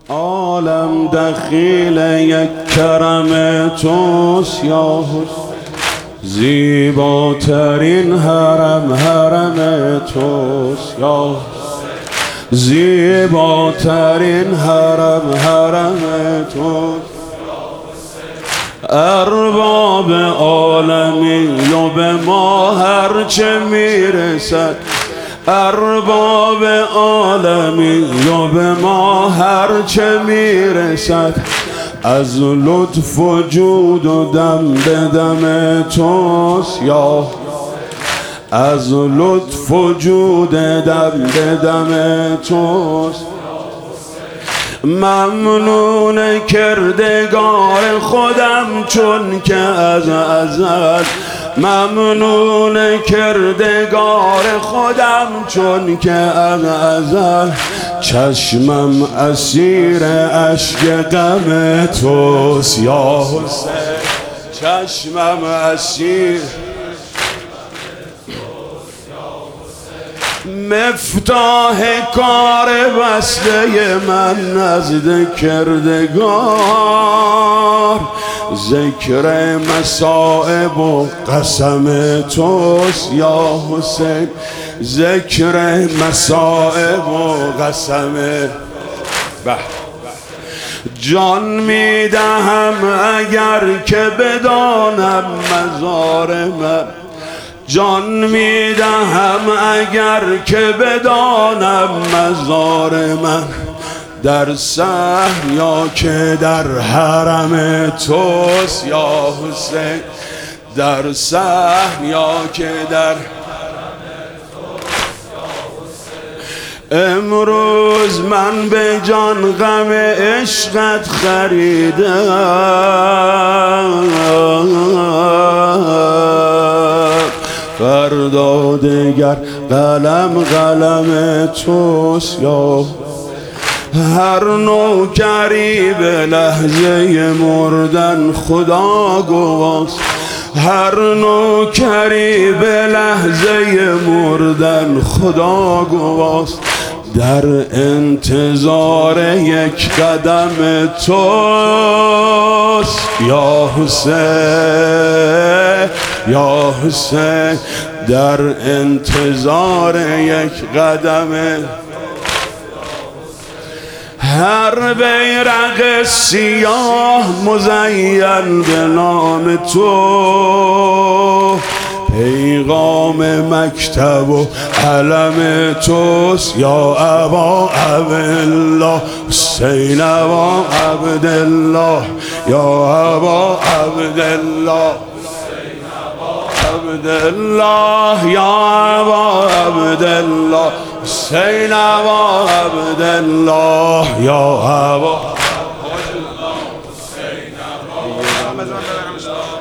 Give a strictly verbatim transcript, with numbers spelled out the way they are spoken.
عالم دخیل یک کرم توست یا حسین، زیباترین حرم حرم توست یا حسین، زیباترین حرم حرم توست. ارباب عالمی و به ما هرچه میرسد، ارباب عالمی و به ما هرچه میرسد، از لطف و جود و دم به دم توست یا از لطف و جود دم به دم توست. ممنون کردگار خودم چون که از ازل، ممنون کردگار خودم چون که از ازل، چشمم اسیر اشک غم توست یا حسین، چشمم اسیر. مفتاح کار بسته من نزد کردگار، ذکر مصائب و قسم توست یا حسین، ذکر مصائب و قسم. جان میدهم اگر که بدانم مزار من، جان میدهم اگر که بدانم مزار من، در صحن یا که در حرم توست یا حسین، در صحن یا که در حرم توست یا حسین. امروز من به جان غم عشقت خریدم، فردا دگر قلم قلم توست یا هر نوکری به لحظه مردن خدا گواست، هر نوکری به لحظه مردن خدا گواست، در انتظار یک قدم توست یا حسین یا حسین، در انتظار یک قدم. هر بیرق سیاه مزین به نام تو، پیغام مکتب و علم توست یا ابا عبدالله، حسین ابا عبدالله یا ابا عبدالله، عبدالله یا ابا عبدالله، حسین ابا عبدالله یا ابا عبدالله، حسین ابا.